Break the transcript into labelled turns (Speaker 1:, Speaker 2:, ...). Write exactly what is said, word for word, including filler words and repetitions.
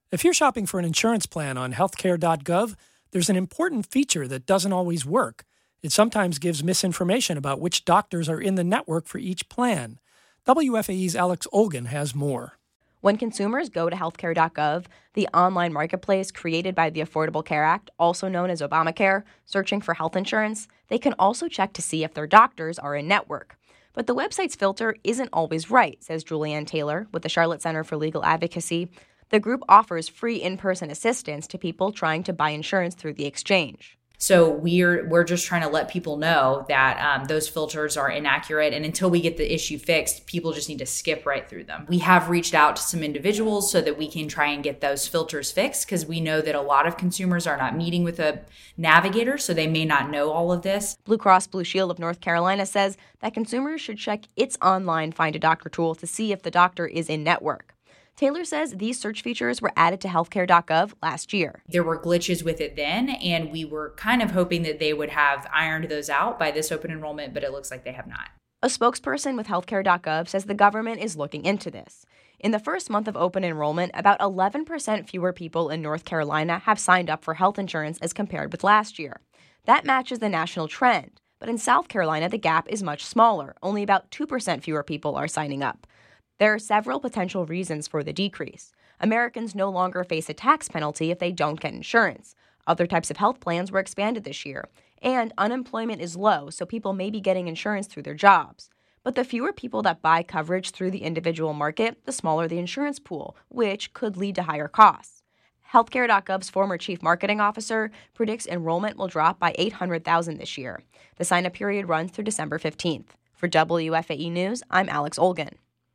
Speaker 1: If you're shopping for an insurance plan on healthcare dot gov, there's an important feature that doesn't always work. It sometimes gives misinformation about which doctors are in the network for each plan. W F A E's Alex Olgin has more.
Speaker 2: When consumers go to healthcare dot gov, the online marketplace created by the Affordable Care Act, also known as Obamacare, searching for health insurance, they can also check to see if their doctors are in network. But the website's filter isn't always right, says Julianne Taylor with the Charlotte Center for Legal Advocacy. The group offers free in-person assistance to people trying to buy insurance through the exchange.
Speaker 3: So we're we're just trying to let people know that um, those filters are inaccurate. And until we get the issue fixed, people just need to skip right through them. We have reached out to some individuals so that we can try and get those filters fixed, because we know that a lot of consumers are not meeting with a navigator, so they may not know all of this.
Speaker 2: Blue Cross Blue Shield of North Carolina says that consumers should check its online Find a Doctor tool to see if the doctor is in network. Taylor says these search features were added to healthcare dot gov last year.
Speaker 3: There were glitches with it then, and we were kind of hoping that they would have ironed those out by this open enrollment, but it looks like they have not.
Speaker 2: A spokesperson with healthcare dot gov says the government is looking into this. In the first month of open enrollment, about eleven percent fewer people in North Carolina have signed up for health insurance as compared with last year. That matches the national trend, but in South Carolina, the gap is much smaller. Only about two percent fewer people are signing up. There are several potential reasons for the decrease. Americans no longer face a tax penalty if they don't get insurance. Other types of health plans were expanded this year. And unemployment is low, so people may be getting insurance through their jobs. But the fewer people that buy coverage through the individual market, the smaller the insurance pool, which could lead to higher costs. healthcare dot gov's former chief marketing officer predicts enrollment will drop by eight hundred thousand this year. The sign-up period runs through December fifteenth. For W F A E News, I'm Alex Olgin.